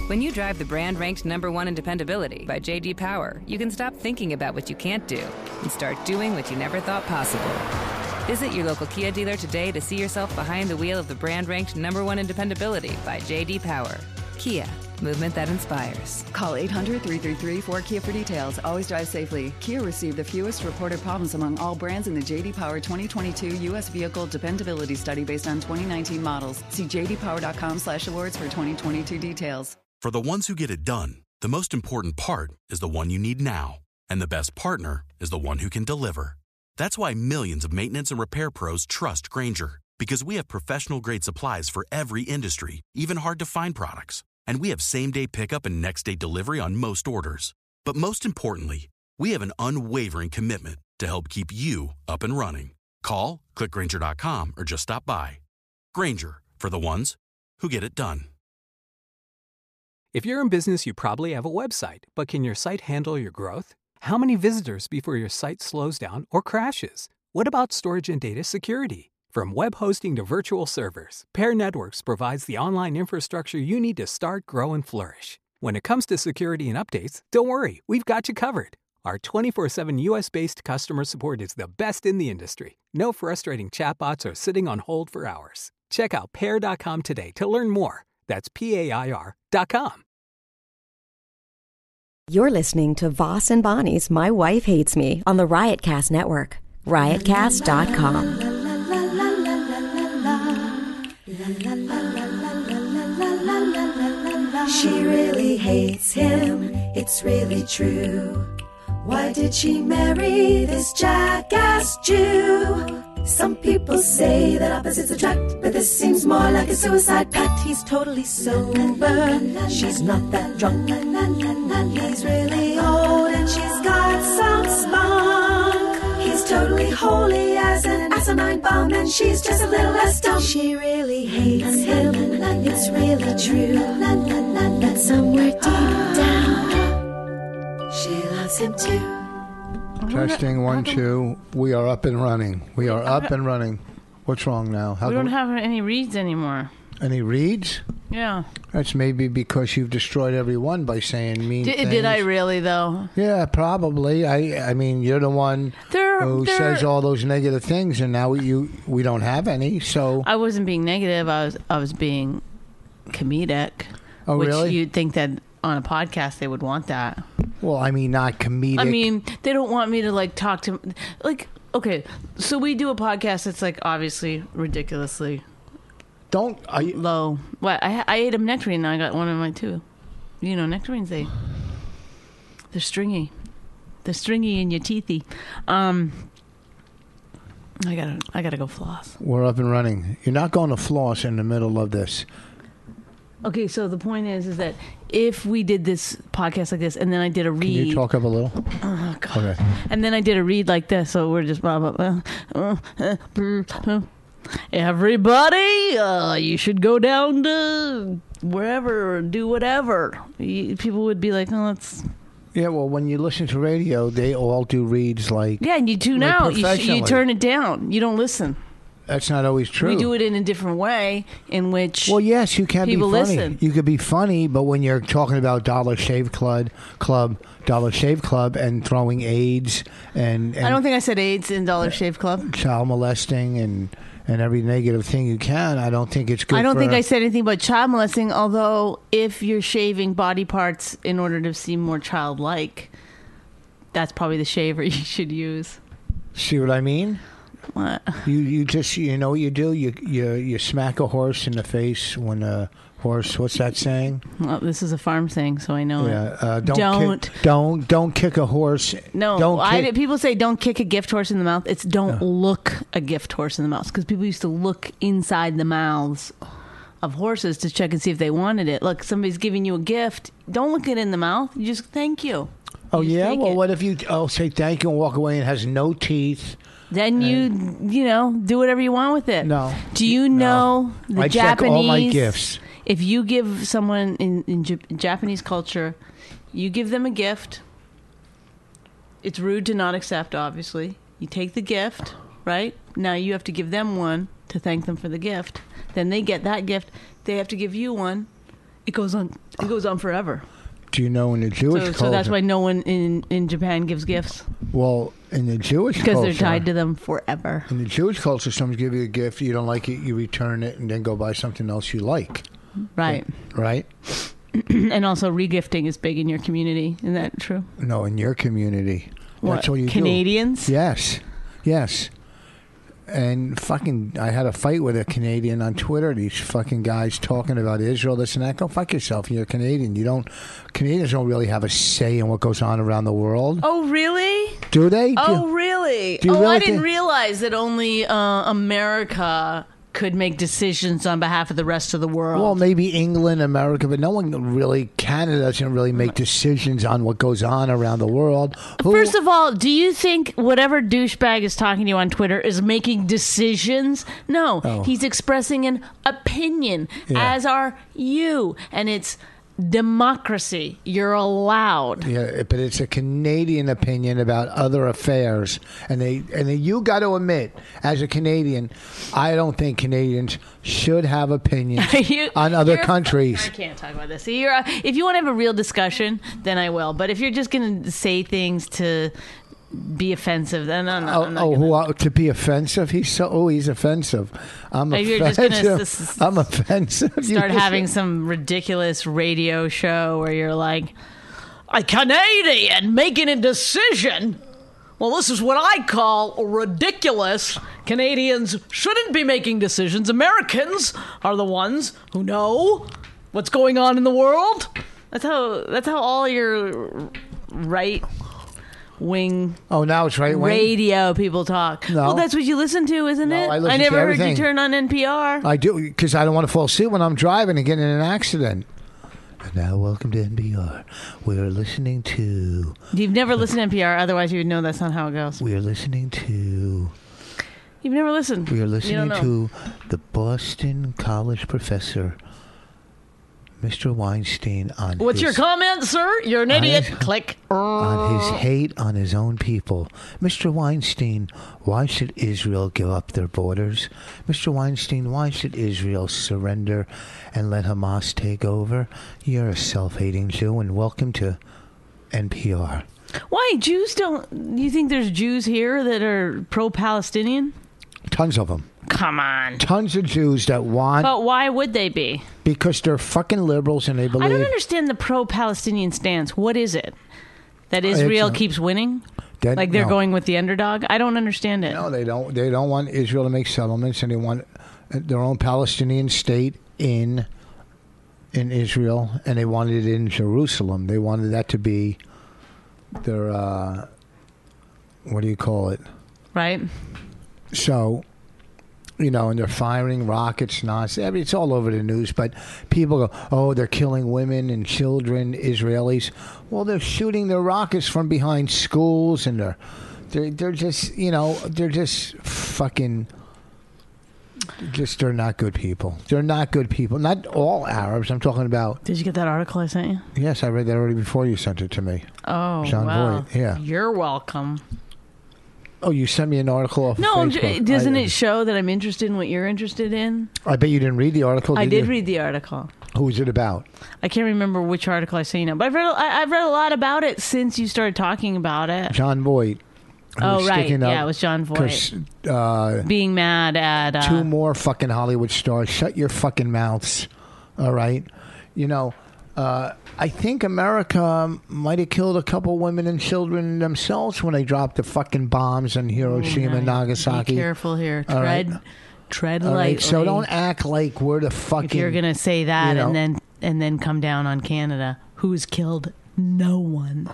When you drive the brand ranked #1 in dependability by J.D. Power, you can stop thinking about what you can't do and start doing what you never thought possible. Visit your local Kia dealer today to see yourself behind the wheel of the brand ranked #1 in dependability by J.D. Power. Kia, movement that inspires. Call 800-333-4KIA for details. Always drive safely. Kia received the fewest reported problems among all brands in the J.D. Power 2022 U.S. Vehicle Dependability Study based on 2019 models. See jdpower.com/awards for 2022 details. For the ones who get it done, the most important part is the one you need now. And the best partner is the one who can deliver. That's why millions of maintenance and repair pros trust Grainger, because we have professional-grade supplies for every industry, even hard-to-find products. And we have same-day pickup and next-day delivery on most orders. But most importantly, we have an unwavering commitment to help keep you up and running. Call, click Grainger.com, or just stop by. Grainger, for the ones who get it done. If you're in business, you probably have a website, but can your site handle your growth? How many visitors before your site slows down or crashes? What about storage and data security? From web hosting to virtual servers, Pair Networks provides the online infrastructure you need to start, grow, and flourish. When it comes to security and updates, don't worry, we've got you covered. Our 24/7 US-based customer support is the best in the industry. No frustrating chatbots or sitting on hold for hours. Check out Pair.com today to learn more. That's PAIR.com. You're listening to Voss and Bonnie's My Wife Hates Me on the Riotcast Network. Riotcast.com. She really hates him, it's really true. Why did she marry this jackass Jew? Some people say that opposites attract, but this seems more like a suicide pact. He's totally sober, she's not that drunk. He's really old and she's got some spunk. He's totally holy as an asinine bomb, and she's just a little less dumb. She really hates him, it's really true. But somewhere deep down, she loves him too. Testing 1, 2. We are up and running. We are up and running. What's wrong now? We don't have any reads anymore. Any reads? Yeah. That's maybe because you've destroyed everyone by saying mean things. Did I really, though? Yeah, probably. I mean, you're the one who says all those negative things, and now we don't have any. So I wasn't being negative. I was being comedic. Oh, which really? You'd think that on a podcast they would want that. Well, I mean, not comedic. I mean, they don't want me to talk to okay, so we do a podcast that's obviously ridiculously low. What? I ate a nectarine and I got one of my too. You know, nectarines, they're stringy. They're stringy in your teethy. I gotta go floss. We're up and running. You're not going to floss in the middle of this. Okay, so the point is that if we did this podcast like this, and then I did a read. Can you talk up a little? Oh, God. Okay. And then I did a read like this, so we're just blah, blah, blah. Everybody, you should go down to wherever or do whatever. People would be like, oh, that's... Yeah, well, when you listen to radio, they all do reads like... Yeah, and you tune out. You turn it down. You don't listen. That's not always true. We do it in a different way in which well, yes, you can be funny. Listen. You could be funny, but when you're talking about Dollar Shave Club, and throwing AIDS and I don't think I said AIDS in Dollar Shave Club. Child molesting and every negative thing you can, I don't think it's good. I don't think I said anything about child molesting, although if you're shaving body parts in order to seem more childlike, that's probably the shaver you should use. See what I mean? What? You just know what you do? You smack a horse in the face when a horse, what's that saying? Well, this is a farm saying, so I know it. Don't kick a horse. No, people say don't kick a gift horse in the mouth. It's don't look a gift horse in the mouth, because people used to look inside the mouths of horses to check and see if they wanted it. Look, somebody's giving you a gift. Don't look it in the mouth. You just thank you. Oh, yeah? Well, what if you say thank you and walk away and it has no teeth? Then you do whatever you want with it. No. Do you know the I Japanese? Check all my gifts. If you give someone in Japanese culture, you give them a gift. It's rude to not accept, obviously. You take the gift, right? Now you have to give them one to thank them for the gift. Then they get that gift. They have to give you one It goes on forever. Do you know in the Jewish culture? So that's why no one in Japan gives gifts? Well, in the Jewish culture... Because they're tied to them forever. In the Jewish culture, someone gives you a gift, you don't like it, you return it, and then go buy something else you like. Right. Right? And also regifting is big in your community. Isn't that true? No, in your community. What? That's what you Canadians? do. Yes. And I had a fight with a Canadian on Twitter. These fucking guys talking about Israel, this and that. Go fuck yourself. You're a Canadian. Canadians don't really have a say in what goes on around the world. Oh, really? Do they? Really? I didn't realize that only America could make decisions on behalf of the rest of the world. Well, maybe England, America, but no one really, Canada doesn't really make decisions on what goes on around the world. First of all, do you think whatever douchebag is talking to you on Twitter is making decisions? No, he's expressing an opinion, as are you. And it's democracy. You're allowed. Yeah, but it's a Canadian opinion about other affairs, and you got to admit, as a Canadian, I don't think Canadians should have opinions on other countries. I can't talk about this. If you want to have a real discussion, then I will. But if you're just going to say things to be offensive, then I'm not to be offensive? He's offensive. I'm You're offensive. Just gonna I'm offensive. Start having some ridiculous radio show where you're like, a Canadian making a decision. Well, this is what I call ridiculous. Canadians shouldn't be making decisions. Americans are the ones who know what's going on in the world. That's how all your right wing. Oh, now it's right wing radio people talk. No. Well, that's what you listen to, isn't it? I never heard you turn on NPR. I do, because I don't want to fall asleep when I'm driving and get in an accident. And now, welcome to NPR. We're listening to... You've never listened to NPR, otherwise you would know that's not how it goes. We are listening to... You've never listened. We are listening to the Boston College professor, Mr. Weinstein, on What's your comment, sir? You're an idiot. Click. On his hate on his own people. Mr. Weinstein, why should Israel give up their borders? Mr. Weinstein, why should Israel surrender and let Hamas take over? You're a self-hating Jew, and welcome to NPR. Why? Jews don't... You think there's Jews here that are pro-Palestinian? Tons of them. Come on. Tons of Jews that want... But why would they be? Because they're fucking liberals and they believe... I don't understand the pro-Palestinian stance. What is it? That Israel keeps winning? Like they're going with the underdog? I don't understand it. No, they don't. They don't want Israel to make settlements, and they want their own Palestinian state in Israel, and they wanted it in Jerusalem. They wanted that to be their... what do you call it? Right. So... and they're firing rockets, nonsense. It's all over the news, but people go, oh, they're killing women and children, Israelis. Well, they're shooting their rockets from behind schools, and they're just, they're just fucking, they're not good people. They're not good people. Not all Arabs. I'm talking about. Did you get that article I sent you? Yes, I read that already before you sent it to me. Oh, John wow. Voight. Yeah. You're welcome. Oh, you sent me an article off Facebook. Doesn't it show that I'm interested in what you're interested in? I bet you didn't read the article, I did read the article. Who was it about? I can't remember which article I sent you now, but I've read a lot about it since you started talking about it. John Voight. Oh, right. Yeah, it was John Voight. Being mad at... two more fucking Hollywood stars. Shut your fucking mouths. All right? I think America might have killed a couple women and children themselves when they dropped the fucking bombs on Hiroshima and Nagasaki. Be careful here. Tread lightly. Right, so don't act like we're the fucking... If you're going to say that and then come down on Canada, who's killed no one.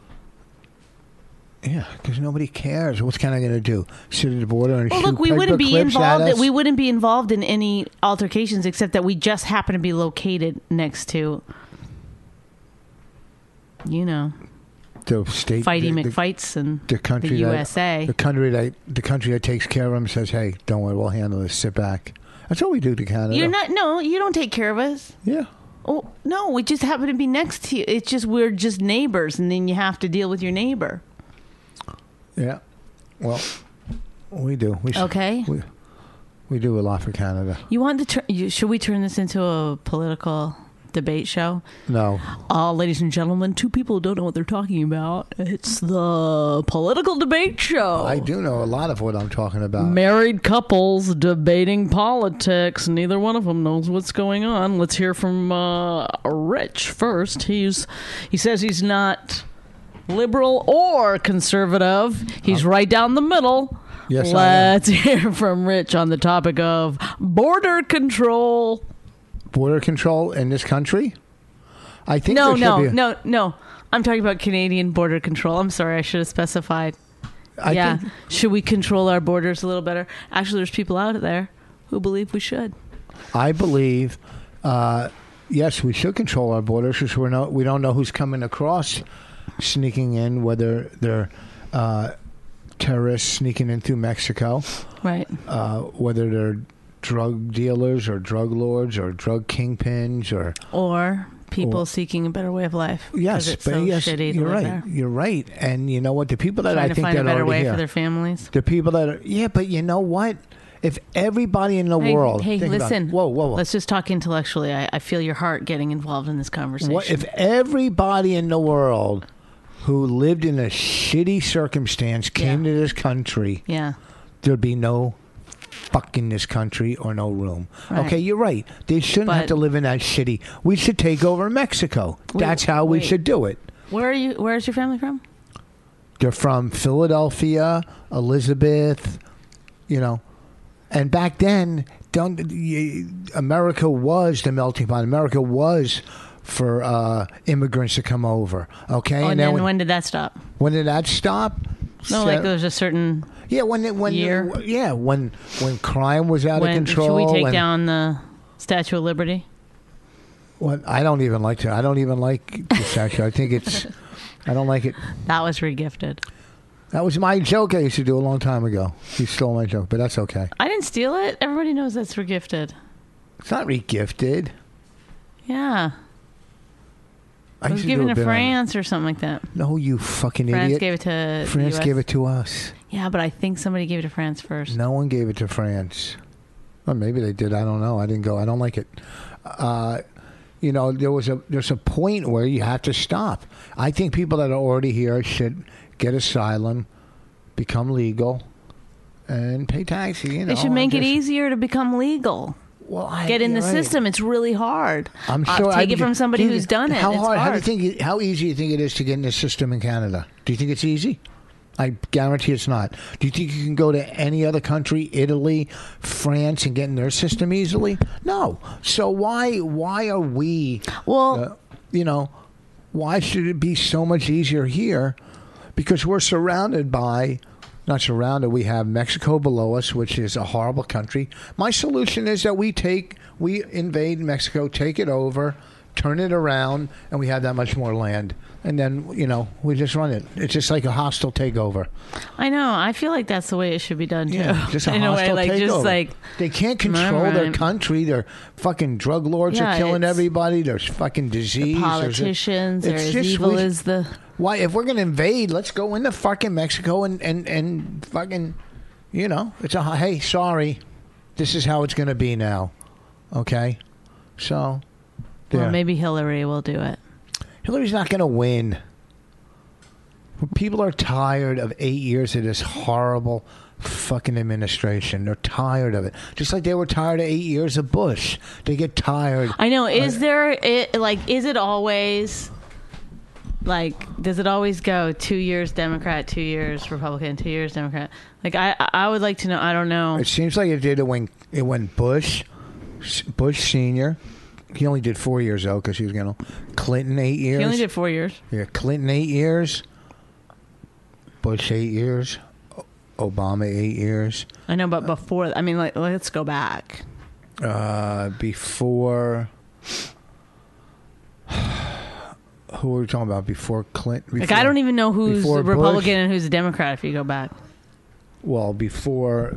Yeah, because nobody cares. What's Canada going to do? Sit at the border and shoot look, we wouldn't be involved. We wouldn't be involved in any altercations except that we just happen to be located next to... the state, Fighty McFights and the country, the USA. The country that takes care of them says, "Hey, don't worry, we'll handle this. Sit back." That's what we do to Canada. You don't take care of us. Yeah. Oh no, we just happen to be next to you. It's just we're just neighbors, and then you have to deal with your neighbor. Yeah. Well, we do. Okay. We do a lot for Canada. You want to should we turn this into a political debate show? No. Ladies and gentlemen, two people who don't know what they're talking about. It's the political debate show. I do know a lot of what I'm talking about. Married couples debating politics. Neither one of them knows what's going on. Let's hear from Rich first. He says he's not liberal or conservative. He's right down the middle. Yes, Let's hear from Rich on the topic of border control. Border control in this country? I think No. No. I'm talking about Canadian border control. I'm sorry, I should have specified. I think, should we control our borders a little better? Actually, there's people out there who believe we should. I believe, yes, we should control our borders because we don't know who's coming across, sneaking in, whether they're terrorists sneaking in through Mexico, right? Whether they're drug dealers or drug lords or drug kingpins or people seeking a better way of life. Yes, it's but so yes, shitty you're right. There. You're right. And you know what? The people that Trying I think to find that a better are way here, for their families. the people that are but you know what? If everybody in the world, hey, listen, whoa, let's just talk intellectually. I feel your heart getting involved in this conversation. What if everybody in the world who lived in a shitty circumstance came to this country? Yeah, there'd be no fucking this country or no room. Right. Okay, you're right. They shouldn't have to live in that shitty. We should take over Mexico. That's how we should do it. Where's your family from? They're from Philadelphia, Elizabeth, And back then, America was the melting pot. America was for immigrants to come over. Okay. Oh, and then when did that stop? When did that stop? No, like there was a certain when crime was out of control. Should we take down the Statue of Liberty? Well, I don't even like the statue. I think it's. I don't like it. That was regifted. That was my joke I used to do a long time ago. He stole my joke, but that's okay. I didn't steal it. Everybody knows that's regifted. It's not regifted. Yeah. It was given to France or something like that. No, you fucking France idiot. Gave it to France US. Gave it to us. Yeah, but I think somebody gave it to France first. No one gave it to France. Or maybe they did. I don't know. I didn't go. I don't like it. There's a point where you have to stop. I think people that are already here should get asylum, become legal, and pay taxes. They should make it easier to become legal. Well, get in the right. system. It's really hard. I'm sure. Take it from somebody who's done it. How hard? Hard. How easy do you think it is to get in the system in Canada? Do you think it's easy? I guarantee it's not. Do you think you can go to any other country, Italy, France, and get in their system easily? No. So why are we? Well, why should it be so much easier here? Because we're surrounded by. Not surrounded. We have Mexico below us, which is a horrible country. My solution is that we invade Mexico, take it over, turn it around, and we have that much more land. And then, we just run it. It's just like a hostile takeover. I know. I feel like that's the way it should be done, too. Yeah, just a in hostile a way, takeover. Just like, they can't control their country. Their fucking drug lords are killing everybody. There's fucking disease. The politicians are as evil as the... Why, if we're going to invade, let's go into fucking Mexico and fucking, it's hey, sorry, this is how it's going to be now. Okay? So, there. Well, maybe Hillary will do it. Hillary's not going to win. People are tired of 8 years of this horrible fucking administration. They're tired of it. Just like they were tired of 8 years of Bush. They get tired. I know. Is it always... does it always go 2 years Democrat, 2 years Republican, 2 years Democrat? I would like to know. I don't know. It seems like it did when Bush Senior. He only did 4 years though, because he was Clinton 8 years. He only did 4 years. Yeah, Clinton 8 years. Bush 8 years. Obama 8 years. I know, but before, let's go back. Before. Who are we talking about before Clinton? I don't even know who's a Republican Bush? and who's a Democrat if you go back. Well, before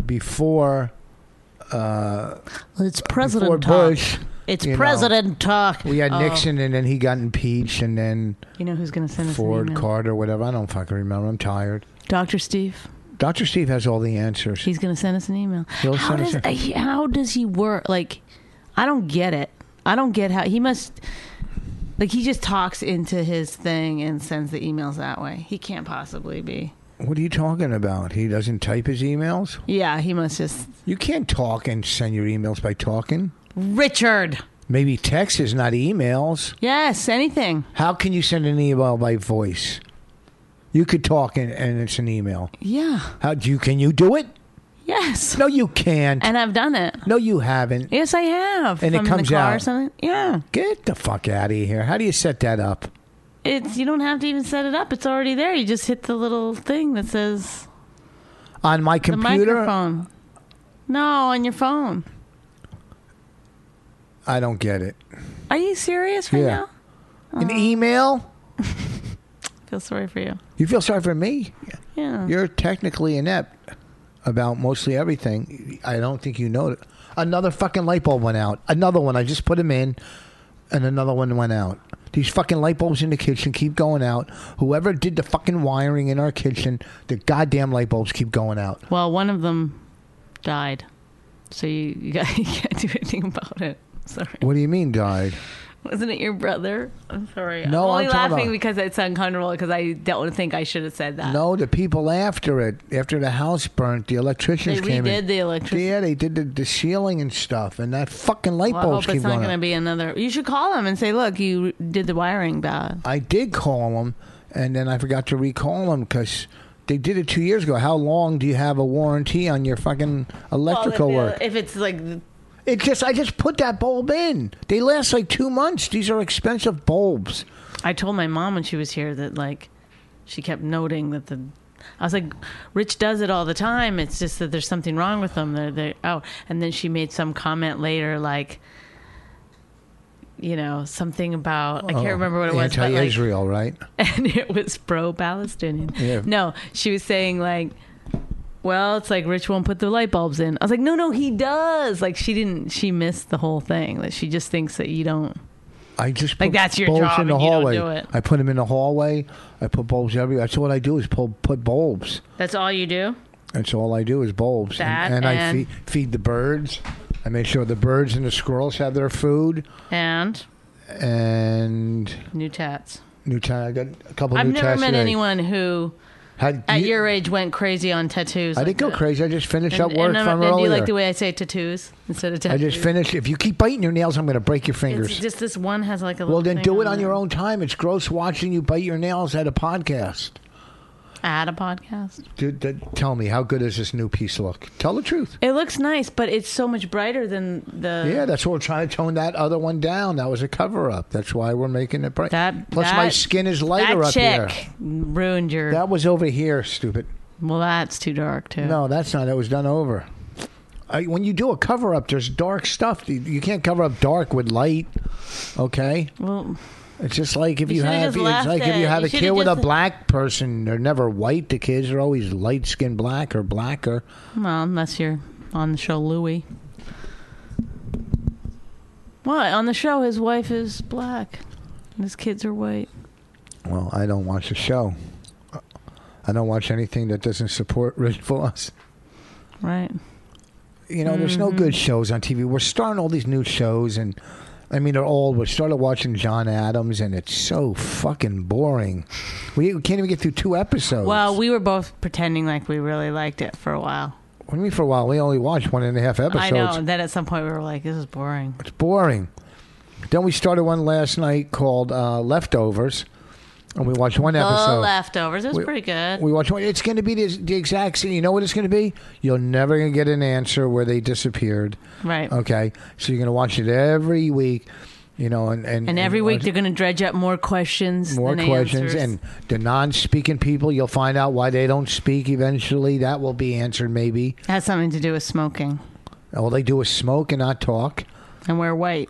it's president talk. Bush. It's president talk. We had Nixon, and then he got impeached, and then you know who's going to send us Ford, an email? Carter, whatever. I don't fucking remember. I'm tired. Dr. Steve. Dr. Steve has all the answers. He's going to send us an email. How does he work? I don't get it. I don't get how he must. Like, he just talks into his thing and sends the emails that way. He can't possibly be. What are you talking about? He doesn't type his emails? Yeah, he must just... You can't talk and send your emails by talking. Richard! Maybe text is not emails. Yes, anything. How can you send an email by voice? You could talk and it's an email. Yeah. Can you do it? Yes. No, you can't. And I've done it. No, you haven't. Yes, I have. And it comes in the car out. Or something. Yeah. Get the fuck out of here. How do you set that up? You don't have to even set it up. It's already there. You just hit the little thing that says... On my computer? The microphone. No, on your phone. I don't get it. Are you serious right now? An email? I feel sorry for you. You feel sorry for me? Yeah. You're technically inept about mostly everything. I don't think you know it. Another fucking light bulb went out. Another one. I just put them in, and another one went out. These fucking light bulbs in the kitchen keep going out. Whoever did the fucking wiring in our kitchen, the goddamn light bulbs keep going out. Well, one of them died, so you can't do anything about it. Sorry. What do you mean died? Wasn't it your brother? I'm sorry. No, I'm only I'm talking laughing about- because it's uncomfortable because I don't think I should have said that. No, the people after the house burnt, the electricians They came in. redid the electricity. Yeah, they did the ceiling and stuff, and that fucking light Well, I bulbs hope keep it's not going going to out. be another. You should call them and say, "Look, you did the wiring bad." I did call them, and then I forgot to recall them because they did it 2 years ago. How long do you have a warranty on your fucking electrical work? If it's like, I just put that bulb in. They last like 2 months. These are expensive bulbs. I told my mom when she was here that like, she kept noting that I was like, Rich does it all the time. It's just that there's something wrong with them. They're out. And then she made some comment later, like, something about, I can't remember what it was. Anti-Israel, right? And it was pro-Palestinian. Yeah. No, she was saying like, well, it's like Rich won't put the light bulbs in. I was like, no, he does. Like she missed the whole thing. That she just thinks that you don't. I just Like, put that's your bulbs job in the and you don't hallway. do it. I put them in the hallway. I put bulbs everywhere. That's what I do is put bulbs. That's all you do? That's all I do is bulbs. That and I and- feed the birds. I make sure the birds and the squirrels have their food. And new tats. I got a couple I've new never tats met today. anyone who, at your age, went crazy on tattoos. I like didn't go that. crazy. I just finished up work from and do earlier. you like the way I say tattoos instead of tattoos? I just finished. If you keep biting your nails, I'm going to break your fingers. It's just this one has like a little Well, then thing do it on it. your own time. It's gross watching you bite your nails at a podcast. At a podcast. Tell me, how good does this new piece look? Tell the truth. It looks nice, but it's so much brighter than the... Yeah, that's what we're trying to tone that other one down. That was a cover-up. That's why we're making it bright. Plus, my skin is lighter that up here. chick ruined your... That was over here, stupid. Well, that's too dark, too. No, that's not. It was done over. When you do a cover-up, there's dark stuff. You can't cover up dark with light, okay? Well... It's just like if You you should've have, just it's left like if you it. have You a kid should've with a just- black person. They're never white. The kids are always light skinned black or blacker. Well, unless you're on the show Louis. What? On the show, his wife is black. And his kids are white. Well, I don't watch the show. I don't watch anything that doesn't support Rich Voss. Right. There's no good shows on TV. We're starting all these new shows, and I mean, they're old. We started watching John Adams, and it's so fucking boring. We can't even get through 2 episodes. Well, we were both pretending like we really liked it for a while. What do you mean for a while? We only watched 1.5 episodes. I know. And then at some point we were like, this is boring. It's boring. Then we started one last night called Leftovers, and we watched one episode. The Leftovers. It was pretty good. We watched one. It's going to be the exact same. You know what it's going to be? You're never going to get an answer where they disappeared. Right. Okay. So you're going to watch it every week. And every week they're going to dredge up more questions. More than questions, answers. and the non-speaking people, you'll find out why they don't speak eventually. That will be answered, maybe. It has something to do with smoking. All they do is smoke and not talk. And wear white.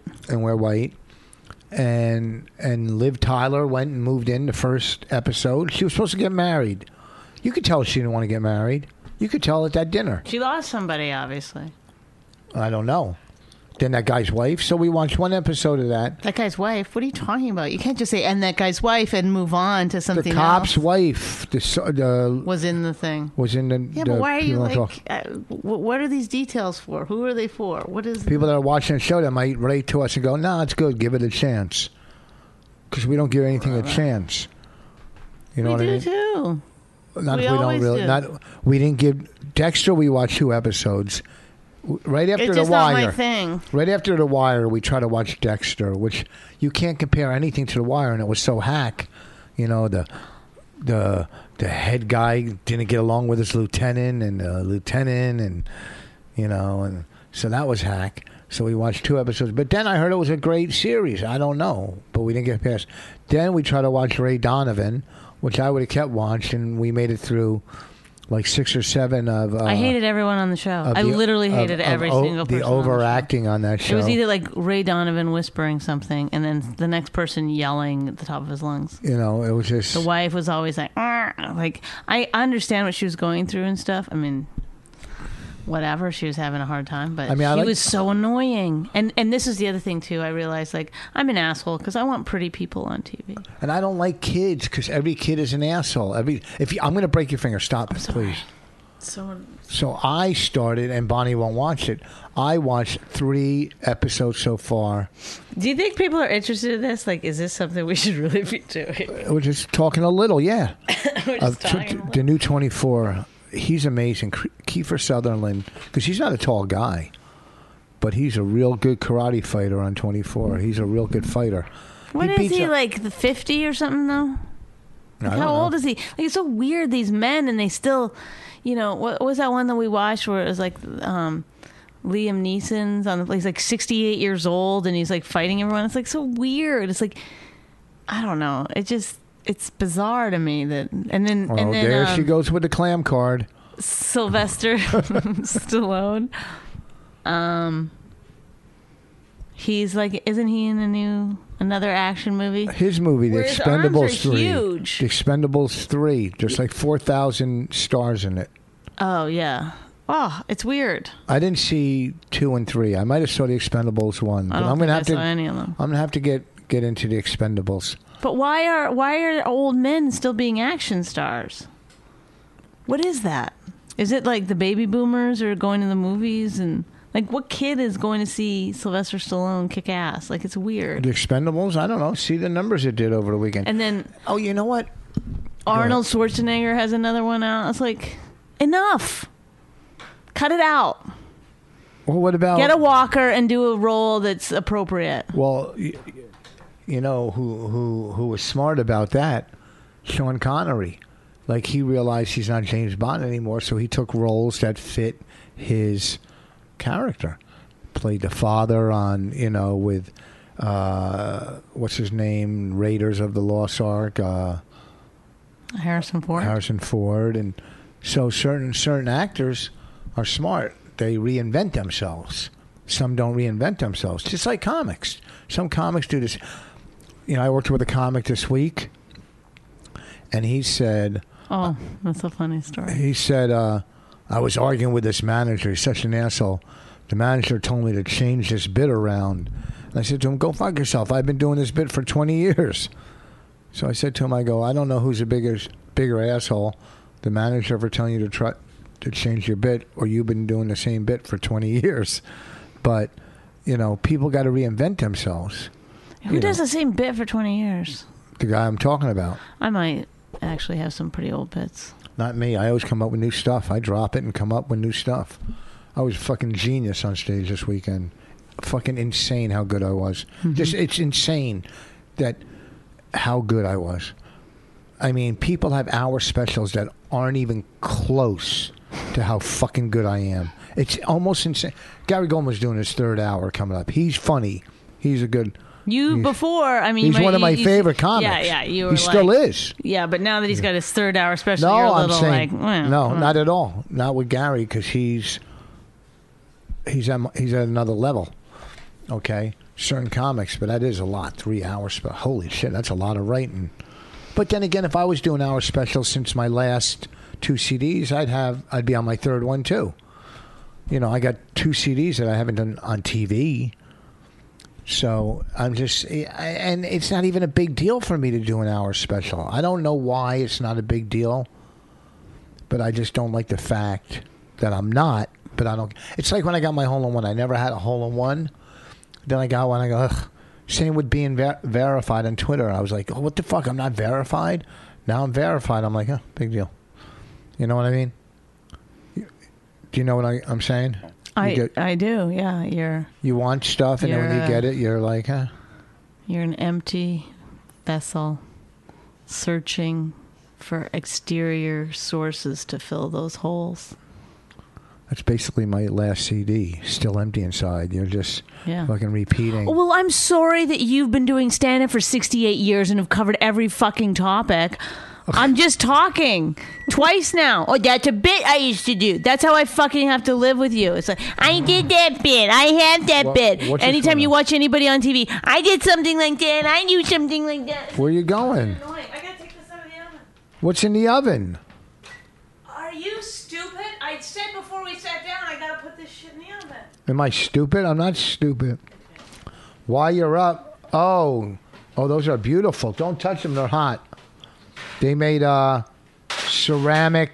And Liv Tyler went and moved in the first episode. She was supposed to get married. You could tell she didn't want to get married. You could tell at that dinner. She lost somebody, obviously. I don't know. Then that guy's wife. So we watched one episode of that. That guy's wife? What are you talking about? You can't just say, and that guy's wife, and move on to something else. The cop's wife was in the thing. Was in the... Yeah, but why are you what are these details for? Who are they for? What is... People that are watching the show that might relate to us and go, no, it's good. Give it a chance. Because we don't give anything a chance. You know what I mean? We do, too. Not we always don't really, do. We didn't give... Dexter, we watched 2 episodes. Right after it's The just Wire, not my thing. Right after The Wire, we try to watch Dexter, which you can't compare anything to The Wire, and it was so hack. You know, the head guy didn't get along with his lieutenant, and you know, and so that was hack. So we watched 2 episodes, but then I heard it was a great series. I don't know, but we didn't get past. Then we tried to watch Ray Donovan, which I would have kept watching. We made it through. Like 6 or 7 of... I hated everyone on the show. I literally hated every single person. The overacting on that show. It was either like Ray Donovan whispering something and then the next person yelling at the top of his lungs. You know, it was just... The wife was always like... I understand what she was going through and stuff. I mean... Whatever, she was having a hard time, but she was so annoying. And this is the other thing too. I realized like I'm an asshole because I want pretty people on TV. And I don't like kids because every kid is an asshole. I'm going to break your finger. Stop it, please. So I started, and Bonnie won't watch it. I watched 3 episodes so far. Do you think people are interested in this? Like, is this something we should really be doing? We're just talking a little, yeah. We're just talking a little. The new 24. He's amazing. Kiefer Sutherland, because he's not a tall guy, but he's a real good karate fighter on 24. He's a real good fighter. What is he, like 50 or something, though? Like, how old is he? Like, it's so weird, these men, and they still, you know, what was that one that we watched where it was like Liam Neeson's on the, he's like 68 years old, and he's like fighting everyone. It's like so weird. It's like, I don't know. It's bizarre to me that, and then there she goes with the clam card. Sylvester Stallone. He's like, isn't he in another action movie? His movie, The Expendables 3. Huge. The Expendables 3. There's like 4,000 stars in it. Oh yeah. Oh, it's weird. I didn't see 2 and 3. I might have saw The Expendables 1, but I'm gonna have to. Saw any of them. I'm gonna have to get into The Expendables. But why are old men still being action stars? What is that? Is it like the baby boomers are going to the movies and like what kid is going to see Sylvester Stallone kick ass? Like it's weird. The Expendables? I don't know. See the numbers it did over the weekend. And then you know what? Arnold Schwarzenegger has another one out. It's like enough. Cut it out. Well, what about get a walker and do a role that's appropriate? Well, you know who was smart about that? Sean Connery. Like he realized he's not James Bond anymore, so he took roles that fit his character. Played the father on, with what's his name, Raiders of the Lost Ark. Harrison Ford, and so certain actors are smart. They reinvent themselves. Some don't reinvent themselves. Just like comics. Some comics do this. I worked with a comic this week, and he said... Oh, that's a funny story. He said, I was arguing with this manager. He's such an asshole. The manager told me to change this bit around. And I said to him, go fuck yourself. I've been doing this bit for 20 years. So I said to him, I don't know who's a bigger asshole. The manager for telling you to try to change your bit, or you've been doing the same bit for 20 years. But, people got to reinvent themselves. Who does the same bit for 20 years? The guy I'm talking about. I might actually have some pretty old bits. Not me. I always come up with new stuff. I drop it and come up with new stuff. I was a fucking genius on stage this weekend. Fucking insane how good I was. Mm-hmm. It's insane that how good I was. I mean, people have hour specials that aren't even close to how fucking good I am. It's almost insane. Gary Goldman's doing his 3rd hour coming up. He's funny. He's a good... He's one of my favorite comics. Yeah, you were he still is. Yeah, but now that he's got his 3rd hour special, no, you're a I'm little saying, like... no, not at all. Not with Gary, because he's at another level. Okay? Certain comics, but that is a lot. 3 hours. But holy shit, that's a lot of writing. But then again, if I was doing hour specials since my last 2 CDs, I'd be on my 3rd one too. I got 2 CDs that I haven't done on TV. So I'm just, and it's not even a big deal for me to do an hour special. I don't know why it's not a big deal, but I just don't like the fact that I'm not. But I don't. It's like when I got my hole-in-one. I never had a hole-in-one. Then I got one. I go, ugh. Same with being verified on Twitter. I was like, oh, what the fuck? I'm not verified? Now I'm verified. I'm like, big deal. You know what I mean? Do you know what I'm saying? I do, yeah. You want stuff, and then when you get it, you're like, huh? You're an empty vessel searching for exterior sources to fill those holes. That's basically my last CD. Still empty inside. You're just fucking repeating. Well, I'm sorry that you've been doing stand-up for 68 years and have covered every fucking topic. I'm just talking twice now. Oh, that's a bit I used to do. That's how I fucking have to live with you. It's like, I did that bit. I had that bit. Anytime you watch anybody on TV, I did something like that. I knew something like that. Where are you going? I gotta take this out of the oven. What's in the oven? Are you stupid? I said before we sat down, I gotta put this shit in the oven. Am I stupid? I'm not stupid. While you're up, oh, those are beautiful. Don't touch them. They're hot. They made a ceramic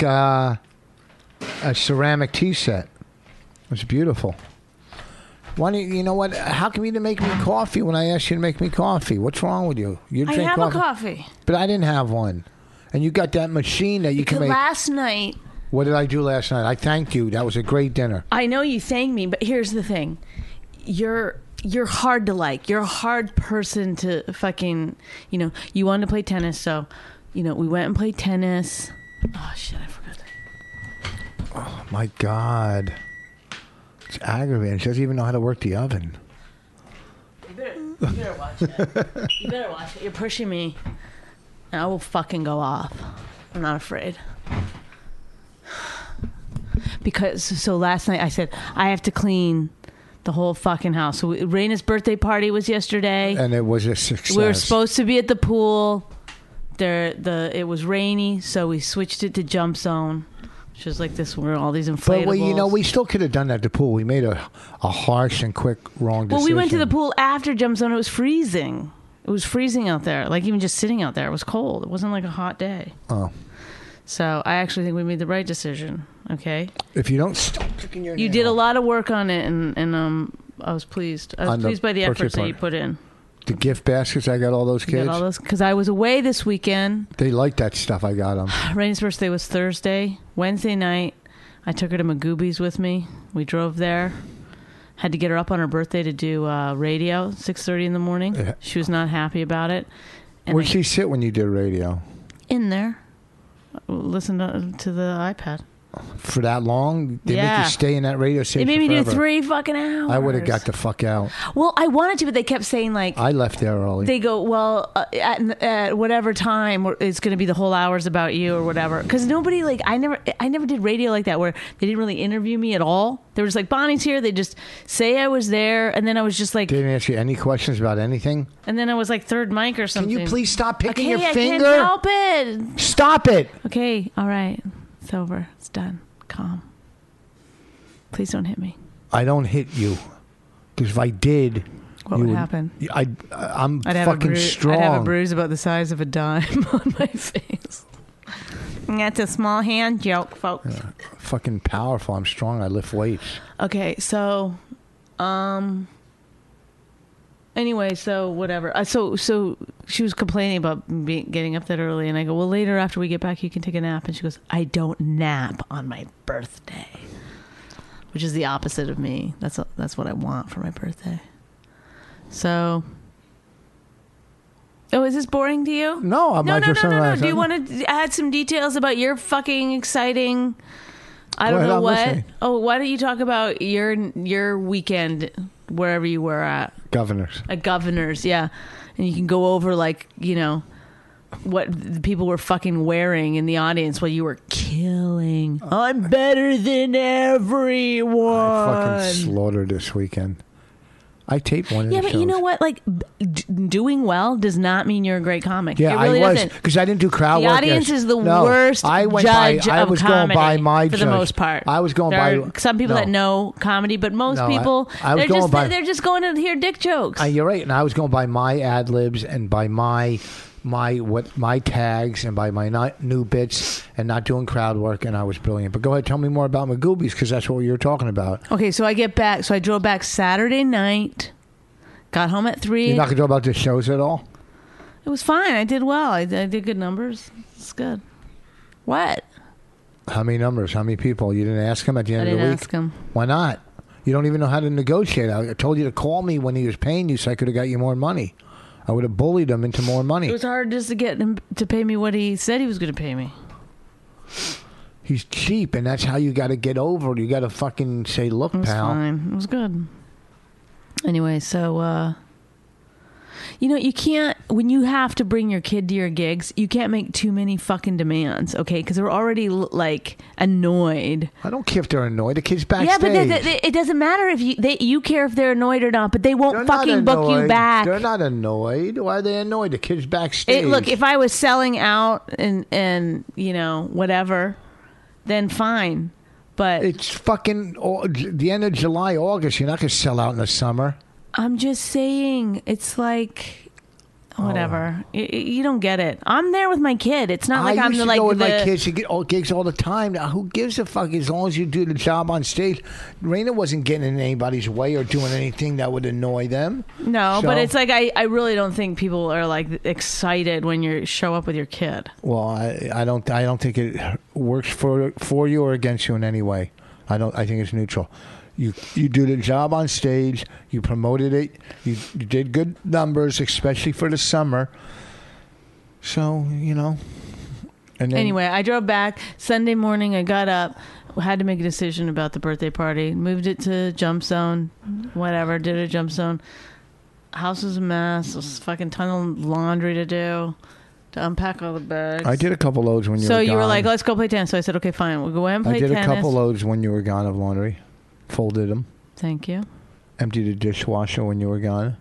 tea set. It's beautiful. Why don't you know what? How come you didn't make me coffee when I asked you to make me coffee? What's wrong with you? You drink I have a coffee. But I didn't have one. And you got that machine that you can make. Last night. What did I do last night? I thanked you. That was a great dinner. I know you thanked me, but here's the thing. You're hard to like. You're a hard person to fucking, you wanted to play tennis, so... we went and played tennis. Oh, shit, I forgot that. Oh, my God. It's aggravating. She doesn't even know how to work the oven. You better watch it. You better watch it. You're pushing me. And I will fucking go off. I'm not afraid. So last night I said, I have to clean the whole fucking house. So Raina's birthday party was yesterday. And it was a success. We were supposed to be at the pool. It was rainy, so we switched it to Jump Zone, which is like this where all these inflatables. But we still could have done that at the pool. We made a harsh and quick wrong decision. Well, we went to the pool after Jump Zone. It was freezing. It was freezing out there. Like even just sitting out there, it was cold. It wasn't like a hot day. Oh. So I actually think we made the right decision. Okay. If you don't stop clicking your nail. You did a lot of work on it, and I was pleased. I was pleased by the efforts that you put in. The gift baskets, I got all those kids. Because I was away this weekend. They like that stuff. I got them. Raina's birthday was Thursday. Wednesday night, I took her to Magoobies with me. We drove there. Had to get her up on her birthday to do radio, 6:30 in the morning. Yeah. She was not happy about it. Where'd she sit when you did radio? In there. Listen to the iPad. For that long? They make you stay in that radio station They made me forever. do 3 fucking hours. I would have got the fuck out. Well, I wanted to, but they kept saying like... I left there early. They go, well, at whatever time, it's going to be the whole hours about you or whatever. Because nobody, like, I never did radio like that where they didn't really interview me at all. They were just like, Bonnie's here. They just say I was there. And then I was just like... They didn't ask you any questions about anything? And then I was like third mic or something. Can you please stop picking your finger? I can't help it. Stop it. Okay, all right. It's over. It's done. Calm. Please don't hit me. I don't hit you. Because if I did... What would happen? I'm fucking strong. I'd have a bruise about the size of a dime on my face. That's a small hand joke, folks. Yeah, fucking powerful. I'm strong. I lift weights. Okay, so... Anyway, so whatever. So she was complaining about getting up that early, and I go, well, later after we get back, you can take a nap. And she goes, I don't nap on my birthday, which is the opposite of me. That's what I want for my birthday. So, is this boring to you? No, I'm not. No. Do you want to add some details about your fucking exciting? I don't know what. Listening. Oh, why don't you talk about your weekend? Wherever you were at. Governors. At Governors, yeah. And you can go over, like, what the people were fucking wearing in the audience while you were killing. I'm better than everyone. I fucking slaughtered this weekend. I taped one of the Yeah, but shows. you know what? Like, doing well does not mean you're a great comic. Yeah, it really I was, doesn't. because I didn't do crowd The work. audience yes. is the No, worst I went judge by, I of was comedy going by my for judge. the most part. I was going there by... are some people that know comedy, but most No, people, I was they're, going just, by- they're just going to hear dick jokes. You're right, and I was going by my ad-libs and by my tags and by my new bits and not doing crowd work, and I was brilliant. But go ahead, tell me more about Magoobies, because that's what you were talking about. Okay, so I get back. So I drove back Saturday night, got home at 3. You're not going to talk about the shows at all? It was fine. I did well. I did good numbers. It's good. What? How many numbers? How many people? You didn't ask him at the end of the week? I didn't ask him. Why not? You don't even know how to negotiate. I told you to call me when he was paying you, so I could have got you more money. I would have bullied him into more money. It was hard just to get him to pay me what he said he was going to pay me. He's cheap, and that's how you got to get over it. You got to fucking say, look, It was pal. fine. It was good. Anyway, so, you can't, when you have to bring your kid to your gigs, you can't make too many fucking demands, okay? Because they're already, annoyed. I don't care if they're annoyed. The kid's backstage. Yeah, but it doesn't matter if you care if they're annoyed or not, but they won't They're fucking not book you annoyed. back. They're not annoyed. Why are they annoyed? The kid's backstage. Look, if I was selling out and whatever, then fine. But it's fucking the end of July, August. You're not going to sell out in the summer. I'm just saying, it's like, whatever. You don't get it. I'm there with my kid. It's not like I'm used to like go with my kids to get gigs all the time. Now, who gives a fuck as long as you do the job on stage? Raina wasn't getting in anybody's way or doing anything that would annoy them. No, So- but it's like I really don't think people are like excited when you show up with your kid. Well, I don't think it works for you or against you in any way. I think it's neutral. You do the job on stage. You promoted it. You did good numbers, especially for the summer. So And then, Anyway, I drove back Sunday morning. I got up, had to make a decision about the birthday party. Moved it to Jump Zone, whatever. Did a Jump Zone. House was a mess. There was fucking ton of laundry to do, to unpack all the bags. I did a couple loads when you were gone. So you were like, let's go play tennis. So I said, okay, fine. We'll go ahead and play tennis. I did a couple loads when you were gone of laundry. Folded them. Thank you. Emptied the dishwasher when you were gone.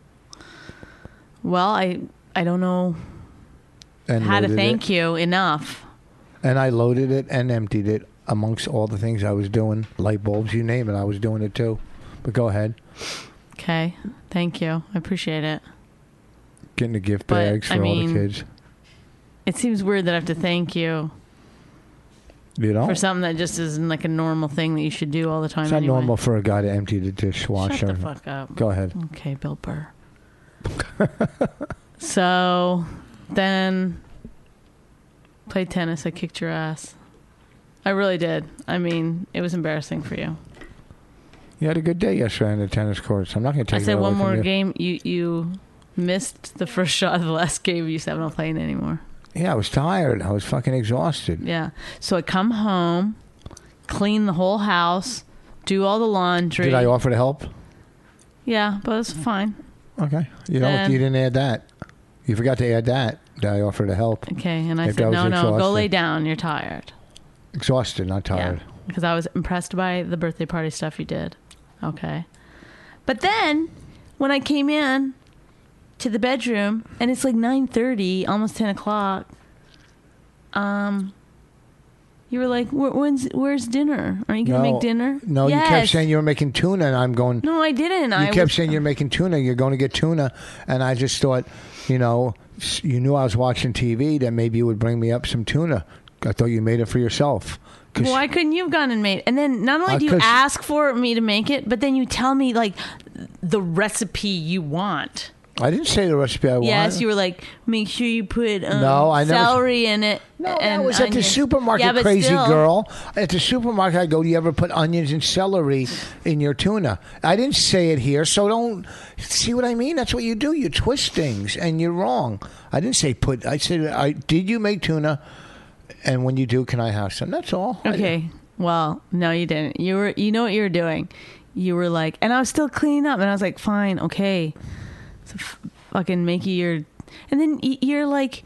Well, I don't know And how to loaded thank it. you enough. And I loaded it and emptied it amongst all the things I was doing. Light bulbs, you name it. I was doing it too. But go ahead. Okay. Thank you. I appreciate it. Getting the gift But, bags for I all mean, the kids. It seems weird that I have to thank you You know? for something that just isn't like a normal thing that you should do all the time. It's not anyway. normal for a guy to empty the dishwasher. Shut the fuck up. Go ahead. Okay, Bill Burr. So then played tennis. I kicked your ass. I really did. I mean, it was embarrassing for you. You had a good day yesterday on the tennis courts. I'm not going to take I said that away one from more you. game. You missed the first shot of the last game. You said I'm not playing anymore. Yeah, I was tired. I was fucking exhausted. Yeah. So I come home, clean the whole house, do all the laundry. Did I offer to help? Yeah, but it's fine. Okay. You Then- didn't add that. You forgot to add that. Did I offer to help? Okay, and I If said, that was no, go exhausted. lay down. You're tired. Exhausted, not tired. Yeah, because I was impressed by the birthday party stuff you did. Okay. But then, when I came in to the bedroom, and it's like 9:30, almost 10 o'clock, you were like, where's dinner? Aren't you going to make dinner? No, Yes. you kept saying you were making tuna, and I'm going... No, I didn't. You kept saying you're making tuna. You're going to get tuna. And I just thought, you knew I was watching TV, that maybe you would bring me up some tuna. I thought you made it for yourself. Why couldn't you have gone and made it? And then not only do you 'cause- ask for me to make it, but then you tell me like the recipe you want. I didn't say the recipe I wanted. Yes, you were like, make sure you put No, I never- celery in it. No, and that was at the onions. supermarket, Yeah, but crazy still. girl. At the supermarket, I go, do you ever put onions and celery in your tuna? I didn't say it here, so don't... See what I mean? That's what you do. You twist things, and you're wrong. I didn't say put... I said, did you make tuna? And when you do, can I have some? That's all. Okay. Well, no, you didn't. You know what you were doing. You were like, and I was still cleaning up, and I was like, fine, okay. So fucking make your... And then you're like,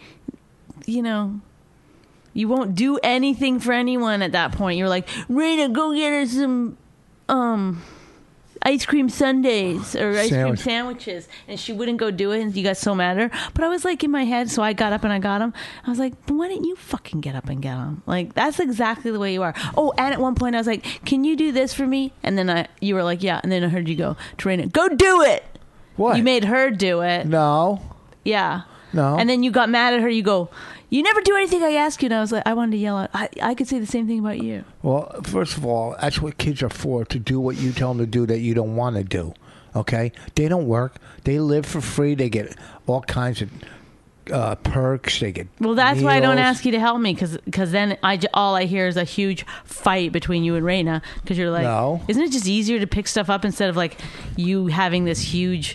you won't do anything for anyone at that point. You're like, Raina, go get us some ice cream sundaes or ice cream sandwiches, and she wouldn't go do it, and you got so mad at her. But I was like in my head, so I got up and I got them. I was like, why didn't you fucking get up and get them? Like, that's exactly the way you are. Oh, and at one point I was like, can you do this for me? And then you were like, yeah. And then I heard you go, Tarina, go do it. What? You made her do it. No. Yeah. No. And then you got mad at her. You go, you never do anything I ask you. And I was like, I wanted to yell out. I could say the same thing about you. Well, first of all, that's what kids are for, to do what you tell them to do that you don't want to do. Okay? They don't work. They live for free. They get all kinds of perks. They get Well, that's meals. why I don't ask you to help me, because then all I hear is a huge fight between you and Raina, because you're like, no. Isn't it just easier to pick stuff up instead of like you having this huge...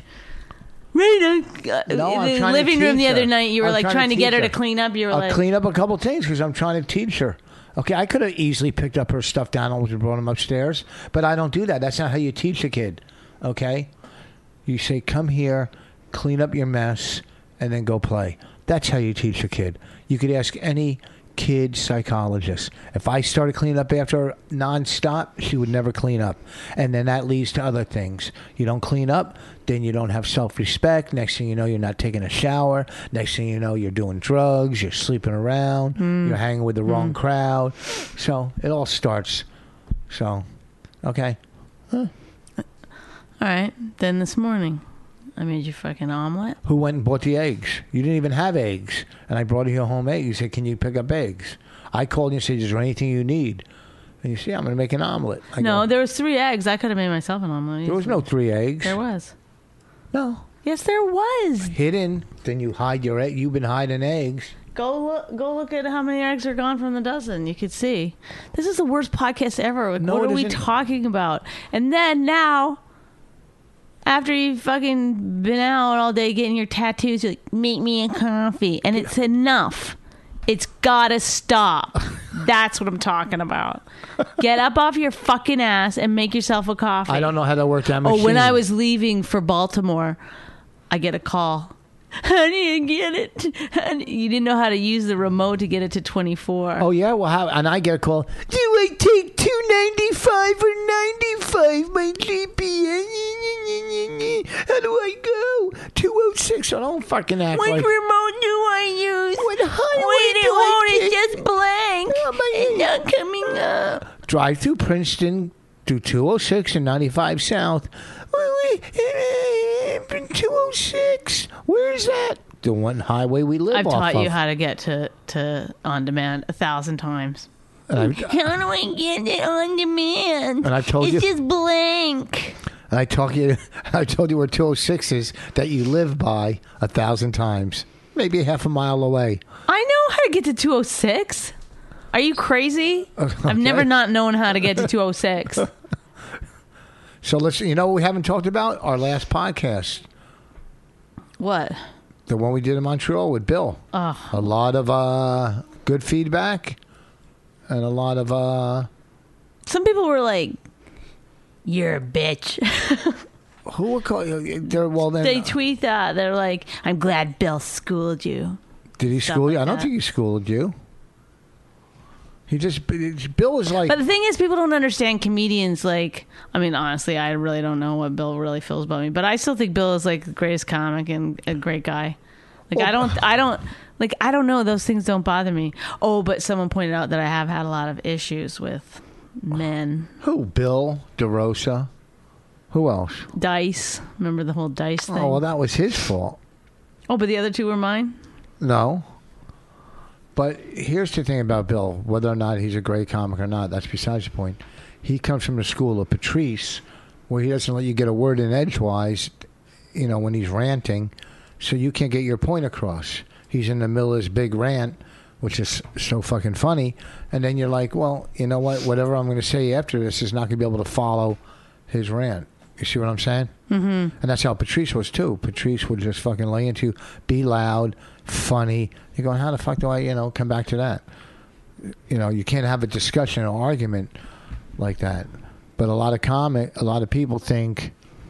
Raina, No, in the living room the other night, you were like trying to get her to clean up. You were I'll like, clean up a couple things because I'm trying to teach her. Okay, I could have easily picked up her stuff down and brought them upstairs, but I don't do that. That's not how you teach a kid. Okay, you say, "Come here, clean up your mess, and then go play." That's how you teach a kid. You could ask any kid psychologist. If I started cleaning up after her nonstop, she would never clean up, and then that leads to other things. You don't clean up, then you don't have self-respect. Next thing you know, you're not taking a shower. Next thing you know, you're doing drugs. You're sleeping around. You're hanging with the wrong crowd. So it all starts. So, okay. All right. Then this morning, I made you fucking omelet. Who went and bought the eggs? You didn't even have eggs. And I brought you home eggs. You said, can you pick up eggs? I called you and said, is there anything you need? And you said, yeah, I'm going to make an omelet. There was 3 eggs. I could have made myself an omelet. There was no 3 eggs. There was. No. Yes, there was. Hidden. Then you hide your egg. You've been hiding eggs. Go look at how many eggs are gone from the dozen. You could see. This is the worst podcast ever. No, what are we isn't. talking about? And then now, after you've fucking been out all day getting your tattoos, you're like, make me a coffee. And it's enough. It's gotta stop. That's what I'm talking about. Get up off your fucking ass and make yourself a coffee. I don't know how to work that machine. Oh, when I was leaving for Baltimore, I get a call. Honey, I get it. Honey, you didn't know how to use the remote to get it to 24. Oh, yeah? Well, how? And I get a call. Do I take $2.95 or $95 my GPS? How do I go? 206. I don't fucking act What like... remote do I use? What highway Wait, it's just blank. It's not coming up. Drive through Princeton, do 206 and 95 South. 206. Where is that? The one highway we live I've off taught of. you how to get to On Demand 1,000 times. And How do I get it On Demand? And I told you. It's just blank. And I told you where 206 is that you live by 1,000 times. Maybe half a mile away. I know how to get to 206. Are you crazy? Okay. I've never not known how to get to 206. So let's, what we haven't talked about? Our last podcast. What? The one we did in Montreal with Bill. Oh. A lot of good feedback and a lot of... Some people were like, you're a bitch. Who would call you? They tweet that. They're like, I'm glad Bill schooled you. Did he school you? I don't think he schooled you. Bill is like... But the thing is, people don't understand comedians. Like, I mean, honestly, I really don't know what Bill really feels about me. But I still think Bill is like the greatest comic and a great guy. Like, I don't know. Those things don't bother me. Oh, but someone pointed out that I have had a lot of issues with men. Who? Bill DeRosa? Who else? Dice. Remember the whole Dice thing? Oh, well, that was his fault. Oh, but the other 2 were mine? No. But here's the thing about Bill. Whether or not he's a great comic or not, that's besides the point. He comes from the school of Patrice, where he doesn't let you get a word in edgewise, when he's ranting, so you can't get your point across. He's in the middle of his big rant, which is so fucking funny, and then you're like, well, you know what? Whatever I'm going to say after this is not going to be able to follow his rant. You see what I'm saying? Mm-hmm. And that's how Patrice was, too. Patrice would just fucking lay into you, be loud, funny. You're going, how the fuck do I, come back to that? You can't have a discussion or argument like that. But a lot of people think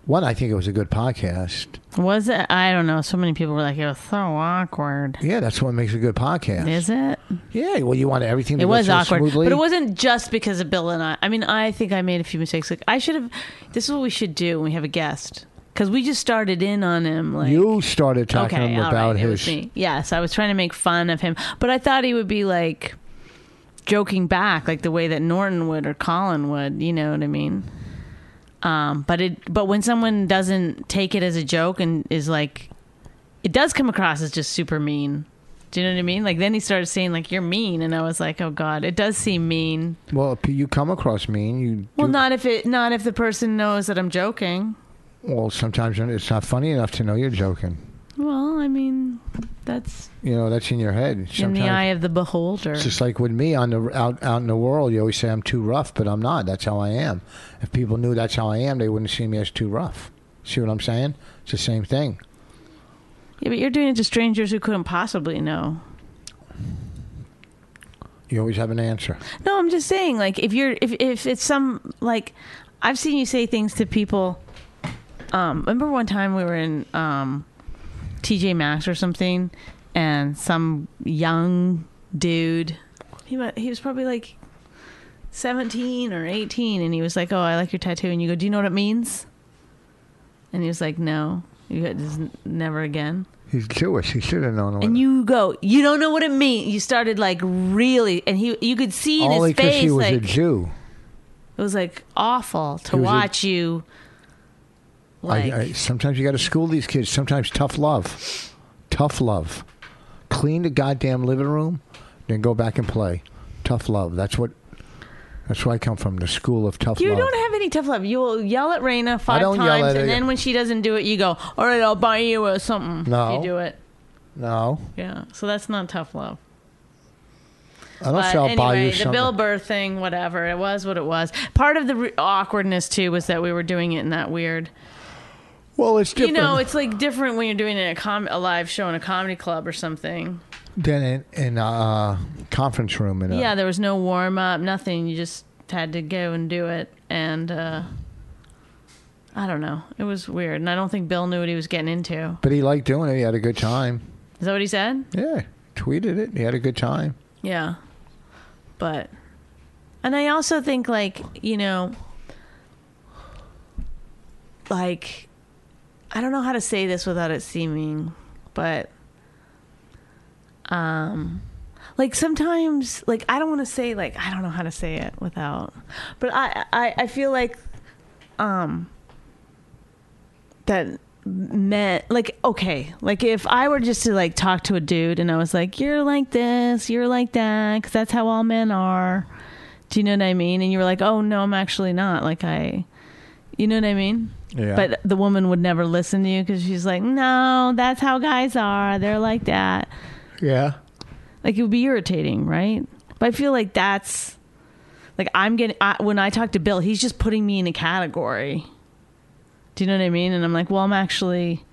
One, I think it was a good podcast. Was it? I don't know. So many people were like, it was so awkward. Yeah, that's what makes a good podcast. Is it? Yeah, well, you want everything to go so awkward, smoothly. But it wasn't just because of Bill and I. I mean, I think I made a few mistakes. Like, I should have... This is what we should do when we have a guest. Because we just started in on him. Like, you started talking to him about his... It was me. Yes, I was trying to make fun of him. But I thought he would be, like, joking back, like the way that Norton would or Colin would. You know what I mean? But when someone doesn't take it as a joke and is like, it does come across as just super mean. Do you know what I mean? Like, then he started saying, like, you're mean, and I was like, oh God, it does seem mean. Well, you come across mean. Not if the person knows that I'm joking. Well, sometimes it's not funny enough to know you're joking. Well, I mean, that's... that's in your head. Sometimes, in the eye of the beholder. It's just like with me out in the world, you always say I'm too rough, but I'm not. That's how I am. If people knew that's how I am, they wouldn't see me as too rough. See what I'm saying? It's the same thing. Yeah, but you're doing it to strangers who couldn't possibly know. You always have an answer. No, I'm just saying, like, if it's some, like, I've seen you say things to people. Remember one time we were in TJ Maxx or something, and some young dude, he was probably like 17 or 18, and he was like, oh, I like your tattoo. And you go, do you know what it means? And he was like, no. You go, never again. He's Jewish. He should have known. And you go, you don't know what it means. You started like really, and you could see in his face, because he was like, a Jew. It was like awful to watch you. Like, sometimes you got to school these kids. Sometimes tough love. Clean the goddamn living room, then go back and play. Tough love. That's where I come from, the school of tough love. You don't have any tough love. You will yell at Raina 5 times, and then when she doesn't do it, you go, all right, I'll buy you something. No. You do it. No. Yeah, so that's not tough love. I don't say I'll buy you something. The Bill Burr thing, whatever, it was what it was. Part of the awkwardness, too, was that we were doing it in that weird... Well, it's different. It's like different when you're doing it in a live show in a comedy club or something. Then in a conference room. There was no warm-up, nothing. You just had to go and do it. And I don't know. It was weird. And I don't think Bill knew what he was getting into. But he liked doing it. He had a good time. Is that what he said? Yeah. Tweeted it. He had a good time. Yeah. But... And I also think, like, like... I don't know how to say this without it seeming, but, like sometimes, like I don't want to say, like I don't know how to say it without, but I feel like, that meant like okay, like if I were just to like talk to a dude and I was like, you're like this, you're like that, because that's how all men are. Do you know what I mean? And you were like, oh no, I'm actually not. Like you know what I mean? Yeah. But the woman would never listen to you because she's like, no, that's how guys are. They're like that. Yeah. Like, it would be irritating, right? But I feel like that's... Like, when I talk to Bill, he's just putting me in a category. Do you know what I mean? And I'm like, well, I'm actually...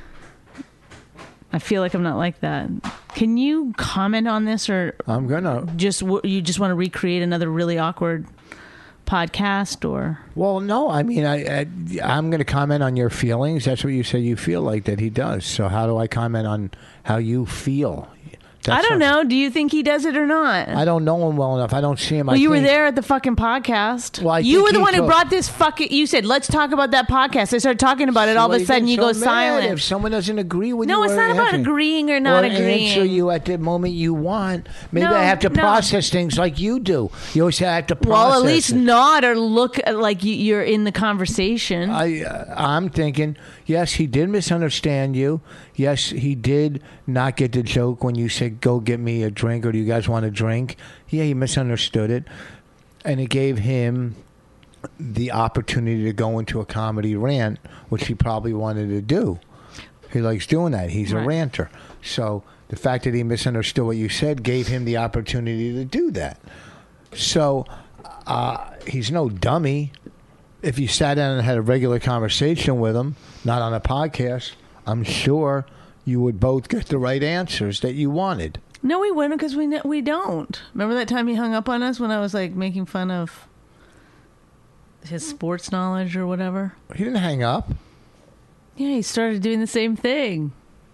I feel like I'm not like that. Can you comment on this, or... I'm gonna... You just want to recreate another really awkward... podcast, or? Well, no, I mean, I'm going to comment on your feelings. That's what you said you feel like that he does. So how do I comment on how you feel? I don't know. Do you think he does it or not? I don't know him well enough. I don't see him. Well, you were there at the fucking podcast. Well, you were the one who brought this fucking... You said, let's talk about that podcast. I started talking about it. All of a sudden, you go silent. If someone doesn't agree with you... No, it's not about agreeing or not agreeing. Answer you at the moment you want. Maybe I have to process things like you do. You always say I have to process. Well, at least nod or look like you're in the conversation. I'm thinking, yes, he did misunderstand you. Yes, he did not get the joke when you said, go get me a drink, or do you guys want a drink? Yeah, he misunderstood it. And it gave him the opportunity to go into a comedy rant, which he probably wanted to do. He likes doing that. He's a ranter. So the fact that he misunderstood what you said gave him the opportunity to do that. So he's no dummy. If you sat down and had a regular conversation with him, not on a podcast, I'm sure you would both get the right answers that you wanted. No, we wouldn't, because we don't. Remember that time he hung up on us when I was like making fun of his sports knowledge or whatever? He didn't hang up. Yeah, he started doing the same thing.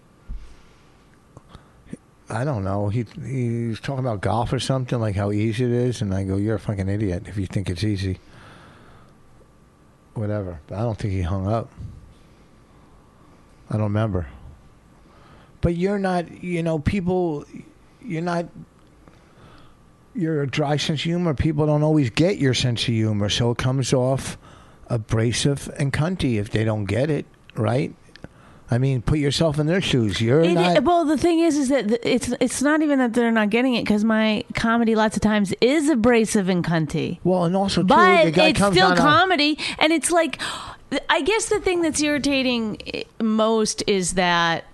I don't know. He's talking about golf or something, like how easy it is, and I go, "You're a fucking idiot if you think it's easy." Whatever. But I don't think he hung up. I don't remember. But you're not, people, you're a dry sense of humor. People don't always get your sense of humor, so it comes off abrasive and cunty if they don't get it, right? I mean, put yourself in their shoes. Well, the thing is that it's not even that they're not getting it, because my comedy lots of times is abrasive and cunty. Well, and also, too, but the guy it's comes still comedy, and it's like, I guess the thing that's irritating most is that,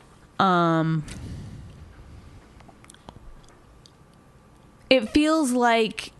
it feels like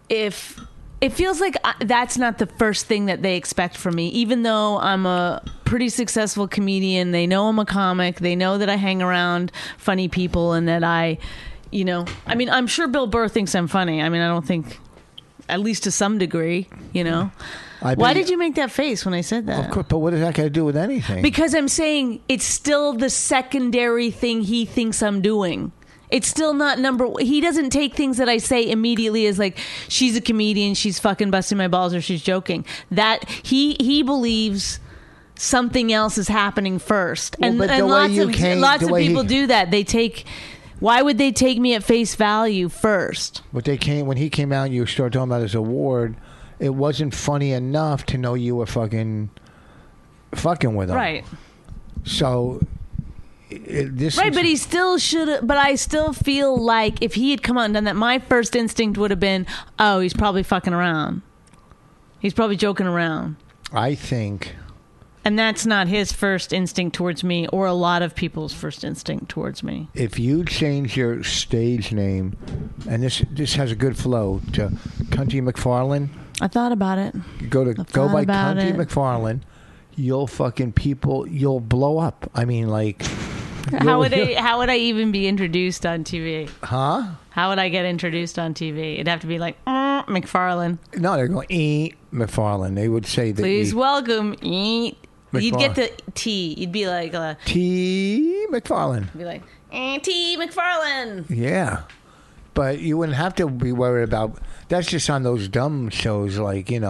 that's not the first thing that they expect from me, even though I'm a pretty successful comedian. They know I'm a comic. They know that I hang around funny people, and that I mean, I'm sure Bill Burr thinks I'm funny. I mean, I don't think, at least to some degree, Why did you make that face when I said that? Of course, but what does that got to do with anything? Because I'm saying it's still the secondary thing he thinks I'm doing. It's still not he doesn't take things that I say immediately as like, she's a comedian, she's fucking busting my balls, or she's joking. That he believes something else is happening first. Well, and lots of people do that. Why would they take me at face value first? But when he came out and you started talking about his award, it wasn't funny enough to know you were fucking with him. Right. So but he still should. But I still feel like if he had come out and done that, my first instinct would have been, oh, he's probably fucking around. He's probably joking around. I think. And that's not his first instinct towards me, or a lot of people's first instinct towards me. If you change your stage name, and this has a good flow, to Cunty McFarlane. I thought about it. Go by Cunty McFarlane. You'll blow up. I mean, like. How would I even be introduced on TV? Huh? How would I get introduced on TV? It'd have to be like, McFarlane. No, they're going, McFarlane. They would say that. Please welcome, You'd get the T. You'd be like, T. McFarlane. You'd be like, T. McFarlane. Yeah. But you wouldn't have to be worried about. That's just on those dumb shows like, the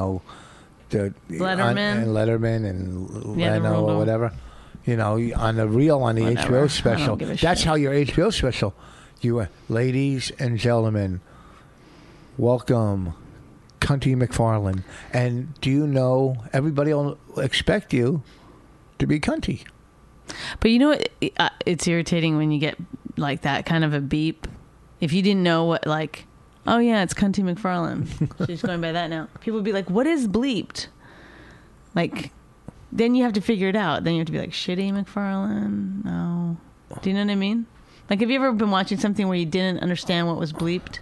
Letterman and Leno or whatever. On the HBO special. That's how your HBO special. Ladies and gentlemen, welcome, Cunty McFarlane. And do you know, everybody will expect you to be cunty. But it's irritating when you get like that kind of a beep. If you didn't know what, like, oh yeah, it's Cunty McFarlane. She's going by that now. People would be like, what is bleeped? Like, then you have to figure it out. Then you have to be like, shitty McFarlane? No. Do you know what I mean? Like, have you ever been watching something where you didn't understand what was bleeped?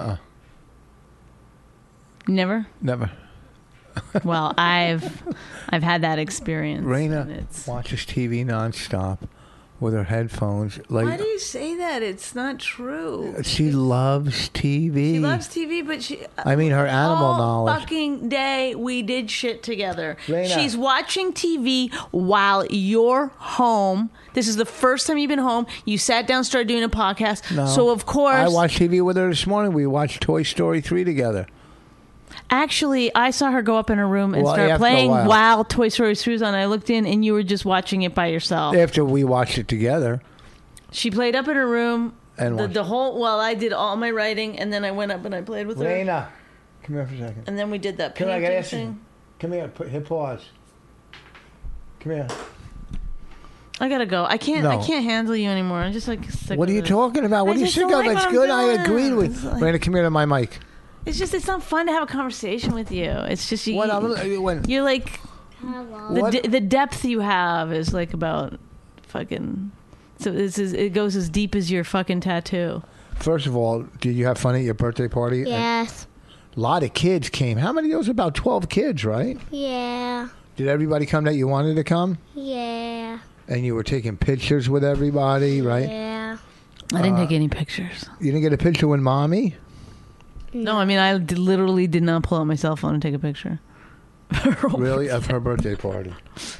Never? Never. Well, I've had that experience. Raina watches TV nonstop with her headphones. Like, why do you say that? It's not true. She loves TV. She loves TV, but her animal knowledge. Fucking day we did shit together. Raina. She's watching TV while you're home. This is the first time you've been home. You sat down, started doing a podcast. No. So of course, I watched TV with her this morning. We watched Toy Story 3 together. Actually, I saw her go up in her room and start playing while Toy Story 3 was on. I looked in, and you were just watching it by yourself. After we watched it together. She played up in her room. And the whole, while I did all my writing, and then I went up and I played with her. Raina, come here for a second. And then we did that painting thing. Come here, hit pause. Come here. I gotta go. I can't handle you anymore. I'm just like sick. What are you talking about? What are you sick of? It's good. I agreed with. Raina, come here to my mic. It's not fun to have a conversation with you. It's just you're like, the depth you have is like about fucking. So it goes as deep as your fucking tattoo. First of all, did you have fun at your birthday party? Yes. A lot of kids came. How many? There was about 12 kids, right? Yeah. Did everybody come that you wanted to come? Yeah. And you were taking pictures with everybody, right? Yeah. I didn't take any pictures. You didn't get a picture with Mommy? No, I mean, I literally did not pull out my cell phone and take a picture. Really? Of her birthday party?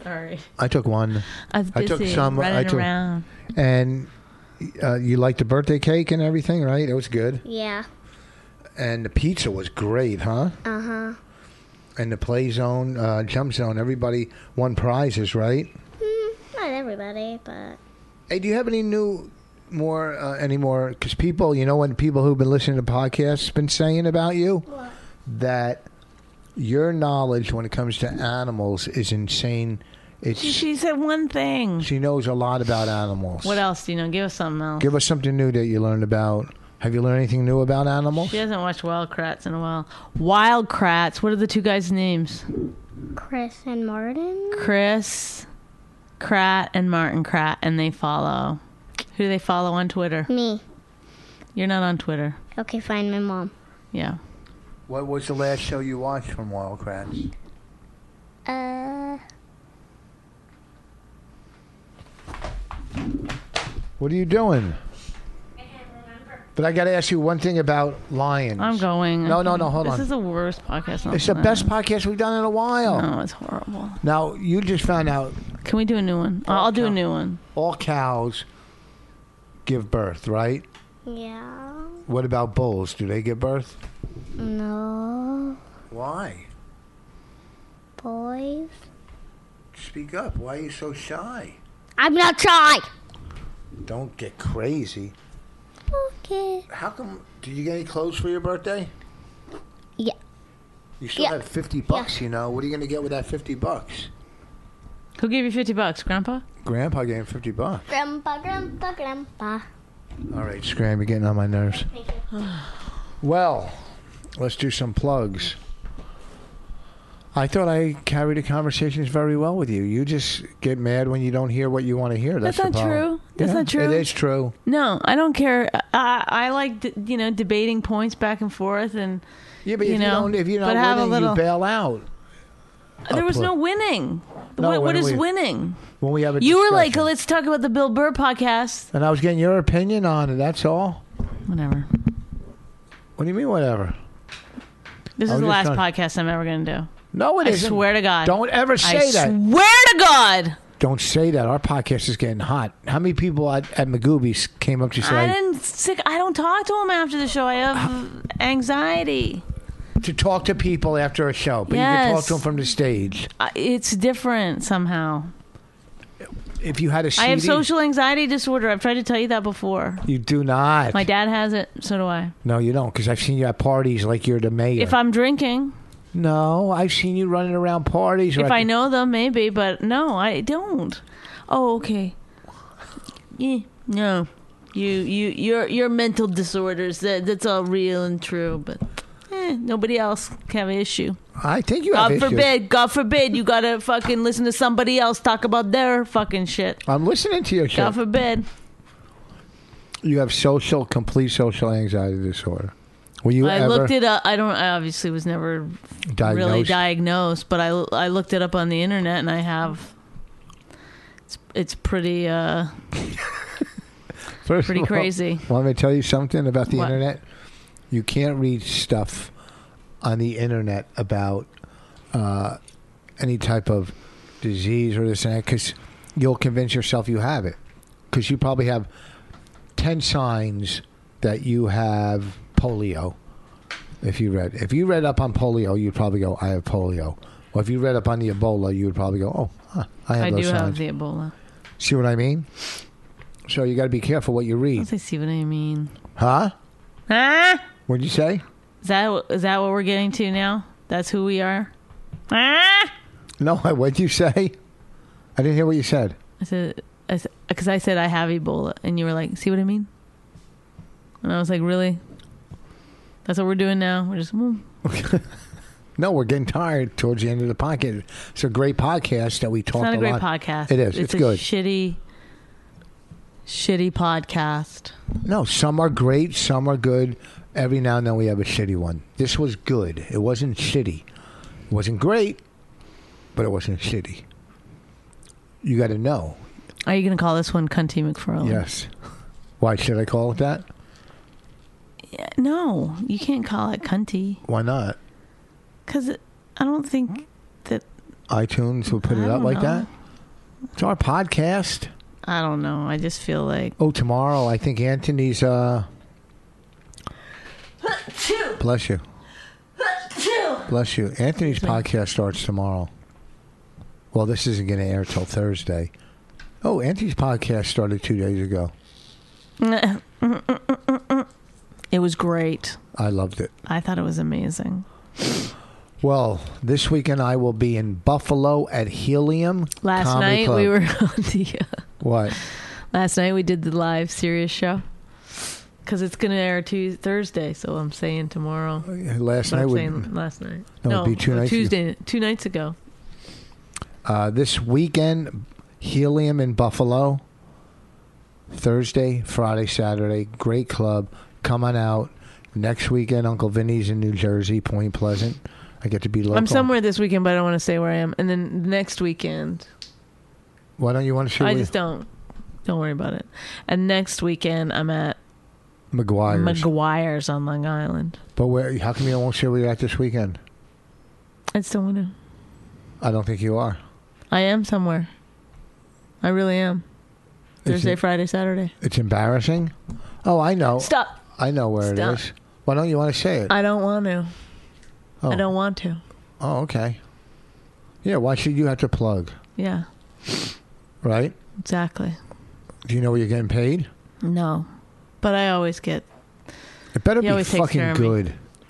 Sorry. I took one. I was busy took some. running around. And you liked the birthday cake and everything, right? It was good. Yeah. And the pizza was great, huh? Uh-huh. And the play zone, jump zone, everybody won prizes, right? Not everybody, but... Hey, do you have any more, because people, when people who've been listening to podcasts been saying about you? What? That your knowledge when it comes to animals is insane. She said one thing. She knows a lot about animals. What else do you know? Give us something else. Give us something new that you learned about. Have you learned anything new about animals? She hasn't watched Wild Kratts in a while. Wild Kratts. What are the two guys' names? Chris and Martin? Chris Kratt and Martin Kratt, and they follow. Who do they follow on Twitter? Me. You're not on Twitter. Okay, fine, my mom. Yeah. What was the last show you watched from Wild Kratts? What are you doing? I can't remember. But I got to ask you one thing about lions. I'm going. No, hold on. This is the worst podcast. It's the best podcast we've done in a while. No, it's horrible. Now, you just found out. Can we do a new one? I'll do a new one. All cows give birth, right? Yeah. What about bulls? Do they give birth? No. Why? Boys. Speak up. Why are you so shy? I'm not shy. Don't get crazy. Okay. How come? Did you get any clothes for your birthday? Yeah. You still have $50, What are you going to get with that $50? Who gave you $50, Grandpa? Grandpa gave him $50. Grandpa. All right, Scram, you're getting on my nerves. Well, let's do some plugs. I thought I carried the conversations very well with you. You just get mad when you don't hear what you want to hear. That's not true. That's not true. It is true. No, I don't care. I like debating points back and forth, and yeah, but if you're not winning, you bail out. There was no winning. No, what is winning? When we have a you were like, discussion. let's talk about the Bill Burr podcast, and I was getting your opinion on it. That's all. Whatever. What do you mean, whatever? This is the last podcast I'm ever going to do. No, it isn't. I swear to God. Don't ever say that. I swear to God. Don't say that. Our podcast is getting hot. How many people at Magoobies came up to say... I don't talk to them after the show. I have anxiety. To talk to people after a show, but you can talk to them from the stage. It's different somehow. If you had a CD... I have social anxiety disorder. I've tried to tell you that before. You do not. My dad has it. So do I. No, you don't, because I've seen you at parties like you're the mayor. If I'm drinking... No, I've seen you running around parties. If I know them, maybe, but no, I don't. Oh, okay. Yeah, no, your mental disorders. That's all real and true, but nobody else can have an issue. I think you have issues. God forbid, you gotta fucking listen to somebody else talk about their fucking shit. I'm listening to your shit. God forbid. You have complete social anxiety disorder. I looked it up. I obviously was never really diagnosed, but I looked it up on the internet, and I have. It's pretty pretty crazy. Want me to tell you something about the internet? You can't read stuff on the internet about any type of disease or this and that, because you'll convince yourself you have it. Because you probably have 10 signs that you have polio. If you read up on polio, you'd probably go, I have polio. Or if you read up on the Ebola, you would probably go, I have those signs. I do have the Ebola. See what I mean? So you got to be careful what you read. I see what I mean. Huh? Huh? What'd you say? Is that what we're getting to now? That's who we are? Huh? No, what'd you say? I didn't hear what you said. Because I said I have Ebola, and you were like, see what I mean? And I was like, really? That's what we're doing now? We're just... No, we're getting tired towards the end of the podcast. It's a great podcast that we talked a lot. It's not a great podcast. It is. It's good. Shitty podcast. No, some are great, some are good. Every now and then we have a shitty one. This was good. It wasn't shitty. It wasn't great, but it wasn't shitty. You got to know. Are you going to call this one Cunty McFarlane? Yes. Why should I call it that? Yeah, no, you can't call it Cunty. Why not? Because I don't think that... iTunes will put it up like that? It's our podcast. I don't know. I just feel like... Oh, tomorrow, I think Anthony's... Bless you. Bless you. Anthony's podcast starts tomorrow. Well, this isn't going to air till Thursday. Oh, Anthony's podcast started 2 days ago. It was great. I loved it. I thought it was amazing. Well, this weekend I will be in Buffalo at Helium Last Comedy night Club. we were on the... What? Last night we did the live serious show. Because it's going to air Thursday, so I'm saying tomorrow. Last night? Last night. No, it'd be 2 nights Tuesday, ago. 2 nights ago. This weekend, Helium in Buffalo. Thursday, Friday, Saturday. Great club. Come on out. Next weekend, Uncle Vinny's in New Jersey, Point Pleasant. I get to be local. I'm somewhere this weekend, but I don't want to say where I am. And then next weekend... Why don't you want to say? I just don't. Don't worry about it. And next weekend, I'm at... McGuire's on Long Island. But where? How come you won't share where you're at this weekend? I still want to. I don't think you are. I am somewhere. I really am. Thursday, Friday, Saturday. It's embarrassing? Oh, I know. Stop. I know where it is. Why don't you want to say it? I don't want to. Oh. I don't want to. Oh, okay. Yeah, why should you have to plug? Yeah. Right? Exactly. Do you know where you're getting paid? No. But I always get... It better be fucking good.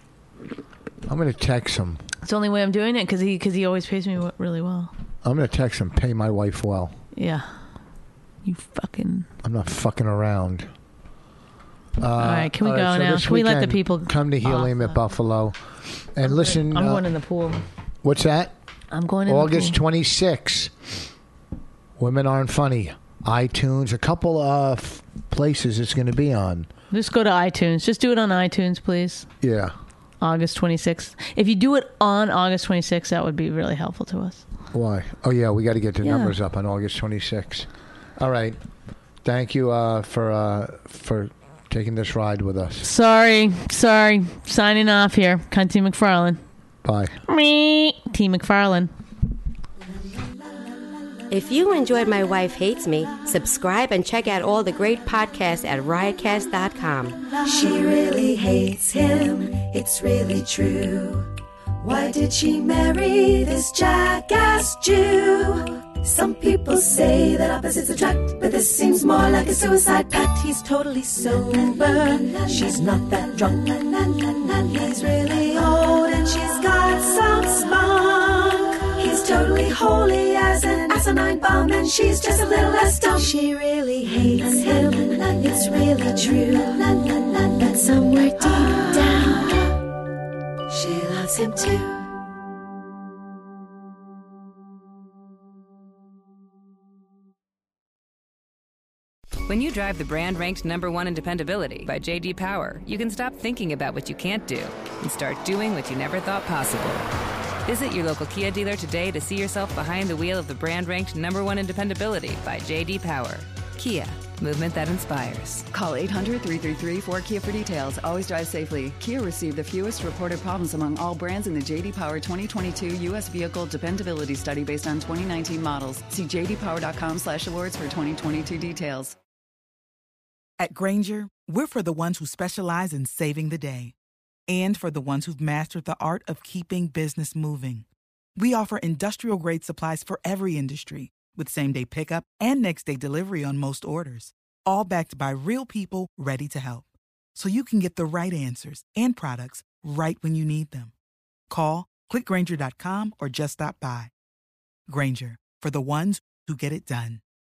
I'm going to text him. It's the only way I'm doing it because he always pays me really well. I'm going to text him, pay my wife well. Yeah. You fucking... I'm not fucking around. All right, can we go now? Can we let the people... Come to Helium at Buffalo. And listen... I'm going in the pool. What's that? I'm going in August the pool. 26th. Women Aren't Funny. iTunes. A couple of places it's going to be on. Just go to iTunes. Just do it on iTunes, please. Yeah. August 26th. If you do it on August 26th, that would be really helpful to us. Why? Oh, yeah, we got to get the numbers up on August 26th. All right. Thank you for taking this ride with us. Sorry. Signing off here. Cunty McFarlane. Bye. T. McFarlane. If you enjoyed My Wife Hates Me, subscribe and check out all the great podcasts at riotcast.com. She really hates him, it's really true. Why did she marry this jackass Jew? Some people say that opposites attract, but this seems more like a suicide pact. He's totally sober, she's not that drunk. He's really old and she's got some spunk. He's totally holy as an asinine bomb, and she's just a little less dumb. She really hates him, it's really true. But somewhere deep down, she loves him too. When you drive the brand ranked #1 in dependability by J.D. Power, you can stop thinking about what you can't do and start doing what you never thought possible. Visit your local Kia dealer today to see yourself behind the wheel of the brand ranked #1 in dependability by J.D. Power. Kia, movement that inspires. Call 800-333-4KIA for details. Always drive safely. Kia received the fewest reported problems among all brands in the J.D. Power 2022 U.S. Vehicle Dependability Study based on 2019 models. See jdpower.com/awards for 2022 details. At Grainger, we're for the ones who specialize in saving the day and for the ones who've mastered the art of keeping business moving. We offer industrial-grade supplies for every industry with same-day pickup and next-day delivery on most orders, all backed by real people ready to help. So you can get the right answers and products right when you need them. Call, click Grainger.com, or just stop by. Grainger, for the ones who get it done.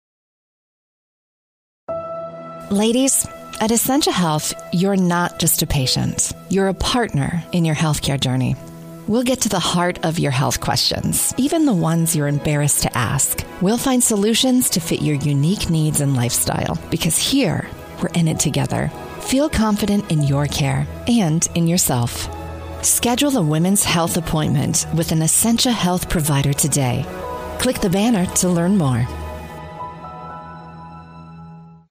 Ladies, at Essentia Health, you're not just a patient. You're a partner in your healthcare journey. We'll get to the heart of your health questions, even the ones you're embarrassed to ask. We'll find solutions to fit your unique needs and lifestyle, because here, we're in it together. Feel confident in your care and in yourself. Schedule a women's health appointment with an Essentia Health provider today. Click the banner to learn more.